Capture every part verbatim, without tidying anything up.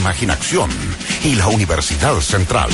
Imaginación y la Universidad Central.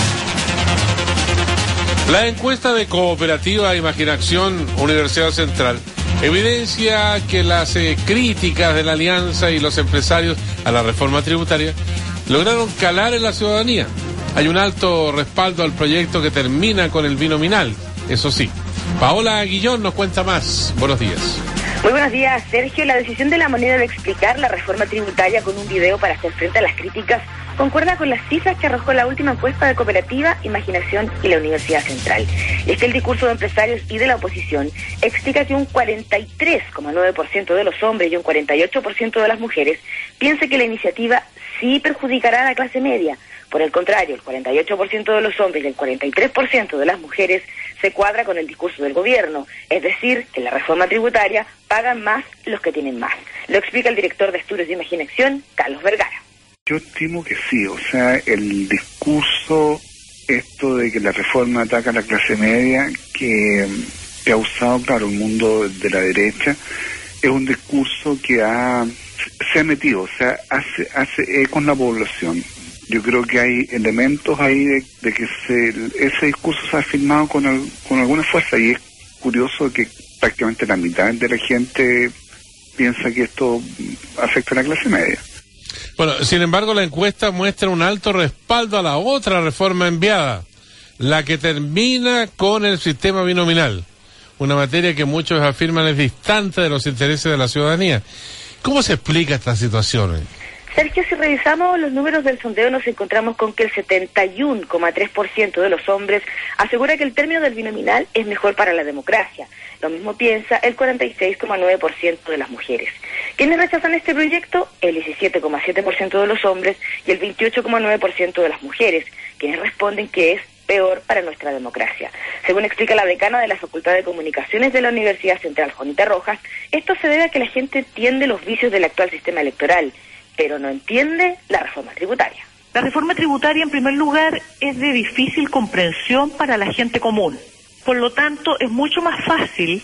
La encuesta de Cooperativa Imaginación Universidad Central evidencia que las eh, críticas de la Alianza y los empresarios a la reforma tributaria lograron calar en la ciudadanía. Hay un alto respaldo al proyecto que termina con el binominal, eso sí. Paola Guillón nos cuenta más. Buenos días. Muy buenos días, Sergio. La decisión de La Moneda de explicar la reforma tributaria con un video para hacer frente a las críticas concuerda con las cifras que arrojó la última encuesta de Cooperativa, Imaginación y la Universidad Central. Y es que el discurso de empresarios y de la oposición explica que un cuarenta y tres coma nueve por ciento de los hombres y un cuarenta y ocho por ciento de las mujeres piensa que la iniciativa sí perjudicará a la clase media. Por el contrario, el cuarenta y ocho por ciento de los hombres y el cuarenta y tres por ciento de las mujeres se cuadra con el discurso del gobierno, es decir, que en la reforma tributaria pagan más los que tienen más. Lo explica el director de Estudios de Imaginación, Carlos Vergara. Yo estimo que sí, o sea, el discurso, esto de que la reforma ataca a la clase media, que, que ha usado, claro, el mundo de la derecha, es un discurso que ha se ha metido, o sea, hace, hace eco en la población. Yo creo que hay elementos ahí de, de que se, ese discurso se ha firmado con, el, con alguna fuerza, y es curioso que prácticamente la mitad de la gente piensa que esto afecta a la clase media. Bueno, sin embargo, la encuesta muestra un alto respaldo a la otra reforma enviada, la que termina con el sistema binominal, una materia que muchos afirman es distante de los intereses de la ciudadanía. ¿Cómo se explica esta situación? Sergio, si revisamos los números del sondeo, nos encontramos con que el setenta y uno coma tres por ciento de los hombres asegura que el término del binominal es mejor para la democracia. Lo mismo piensa el cuarenta y seis coma nueve por ciento de las mujeres. ¿Quiénes rechazan este proyecto? El diecisiete coma siete por ciento de los hombres y el veintiocho coma nueve por ciento de las mujeres, quienes responden que es peor para nuestra democracia. Según explica la decana de la Facultad de Comunicaciones de la Universidad Central, Juanita Rojas, esto se debe a que la gente entiende los vicios del actual sistema electoral, pero no entiende la reforma tributaria. La reforma tributaria, en primer lugar, es de difícil comprensión para la gente común. Por lo tanto, es mucho más fácil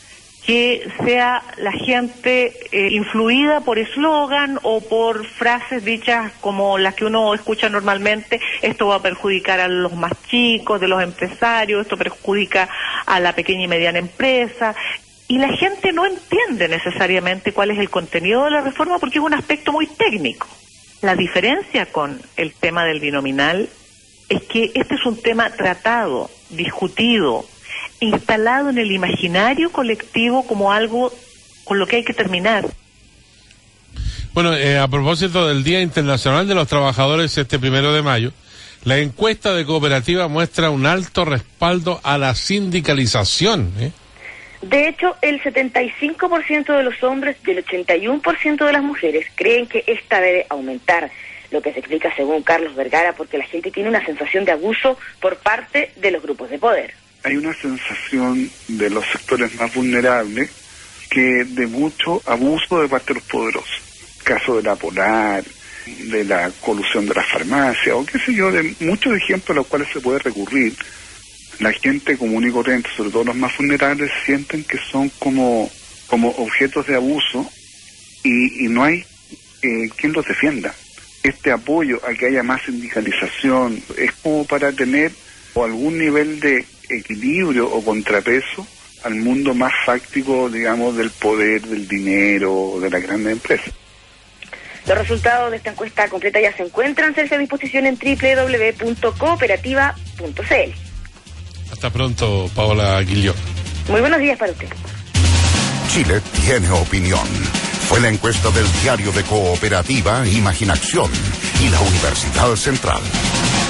que sea la gente eh, influida por eslogan o por frases dichas como las que uno escucha normalmente: esto va a perjudicar a los más chicos, de los empresarios, esto perjudica a la pequeña y mediana empresa. Y la gente no entiende necesariamente cuál es el contenido de la reforma porque es un aspecto muy técnico. La diferencia con el tema del binominal es que este es un tema tratado, discutido, instalado en el imaginario colectivo como algo con lo que hay que terminar. Bueno, eh, a propósito del Día Internacional de los Trabajadores este primero de mayo, la encuesta de Cooperativa muestra un alto respaldo a la sindicalización, ¿eh? De hecho, el setenta y cinco por ciento de los hombres y el ochenta y uno por ciento de las mujeres creen que esta debe aumentar, lo que se explica según Carlos Vergara porque la gente tiene una sensación de abuso por parte de los grupos de poder. Hay una sensación de los sectores más vulnerables que de mucho abuso de parte de los poderosos. Caso de la Polar, de la colusión de las farmacias, o qué sé yo, de muchos ejemplos a los cuales se puede recurrir. La gente común y corriente, sobre todo los más vulnerables, sienten que son como, como objetos de abuso y, y no hay eh, quien los defienda. Este apoyo a que haya más sindicalización es como para tener o algún nivel de equilibrio o contrapeso al mundo más fáctico, digamos, del poder, del dinero, de las grandes empresas. Los resultados de esta encuesta completa ya se encuentran a disposición en doble u doble u doble u punto cooperativa punto c l. Hasta pronto, Paola Guillón. Muy buenos días para usted. Chile tiene opinión. Fue la encuesta del diario de Cooperativa, Imaginación y la Universidad Central.